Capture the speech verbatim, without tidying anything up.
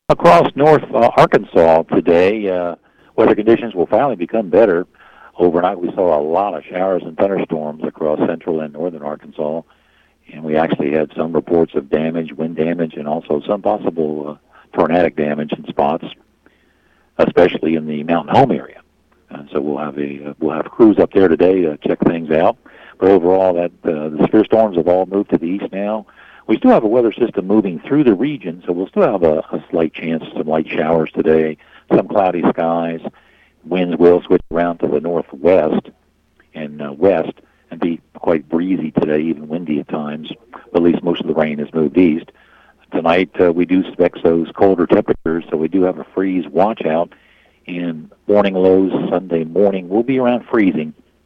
Across North uh, Arkansas today, uh, weather conditions will finally become better. Overnight, we saw a lot of showers and thunderstorms across central and northern Arkansas, and we actually had some reports of damage, wind damage, and also some possible uh, tornadic damage in spots, especially in the Mountain Home area. And so we'll have a uh, we'll have crews up there today to check things out. But overall, that uh, the severe storms have all moved to the east now. We still have a weather system moving through the region, so we'll still have a, a slight chance of some light showers today, some cloudy skies. Winds will switch around to the northwest and uh, west and be quite breezy today, even windy at times. But at least most of the rain has moved east. Tonight, uh, we do expect those colder temperatures, so we do have a freeze watch out. And morning lows Sunday morning will be around freezing.